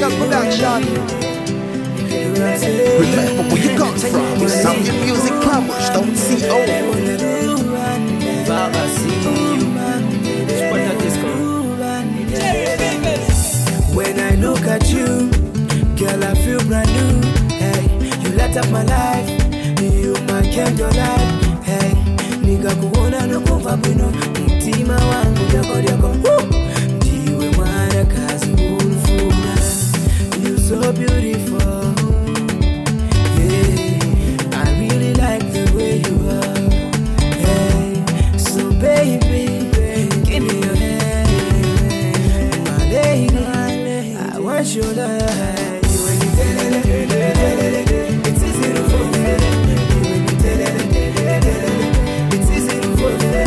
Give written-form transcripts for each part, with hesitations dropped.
Original production. Remember where you come from. Zambian Music Plumbers, don't see When I look at you, girl, I feel brand new. Hey, you light up my life. You my candlelight. Hey, nigga kuona no kuva bino. Mtima wangu yako yako. Ndiwe mwana kazi unfuna. You so beautiful. Yeah, I really like the way you are. Hey, so baby, give me your hand, my lady. I want your love. It's easy to forget. It's easy to forget.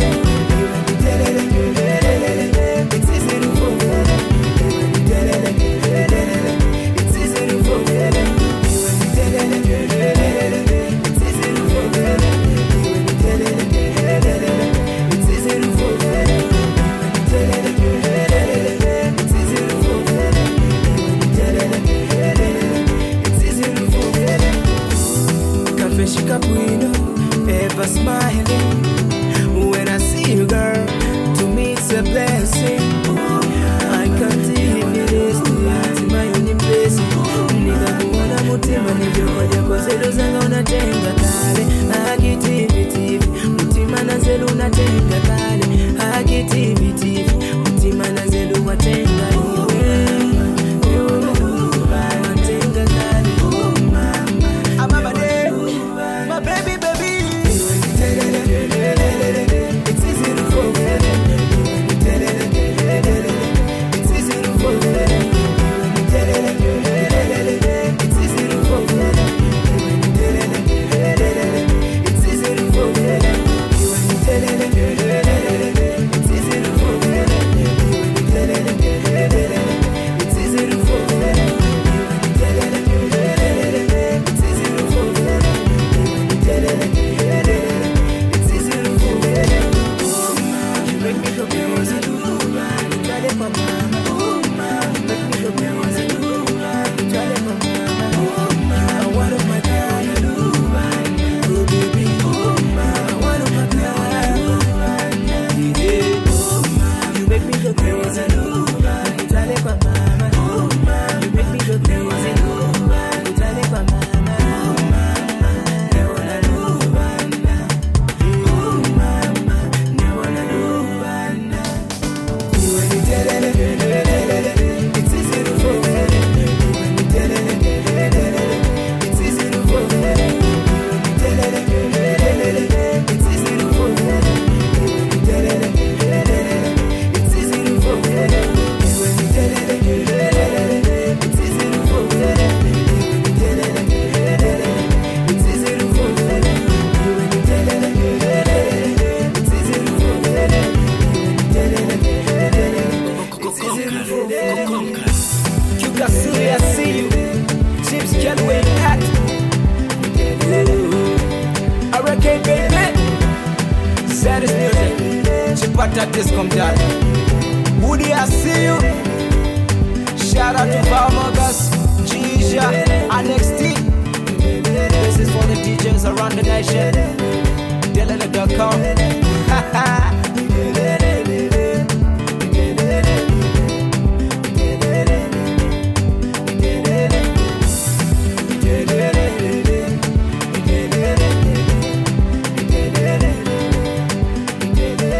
It's easy to forget. It's easy to forget. It's easy to forget. It's easy to forget. Shika Puino, ever smiling. When I see you, girl, to me it's a blessing. I can't even this to my only place. Nigga, kuona mutima nivyokoja kwa zelu zanga unatenga kale. Akitivitiv, mutima na zelu unatenga kale. Akitivitiv, mutima na zelu watenga iwe. Woody, I see you. Shout out to Valmogas, Gija, NXT. This is for the DJs around the nation. Delele.com.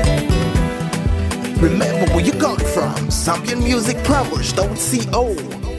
Remember where you come from. Zambian Music Plumbers, don't see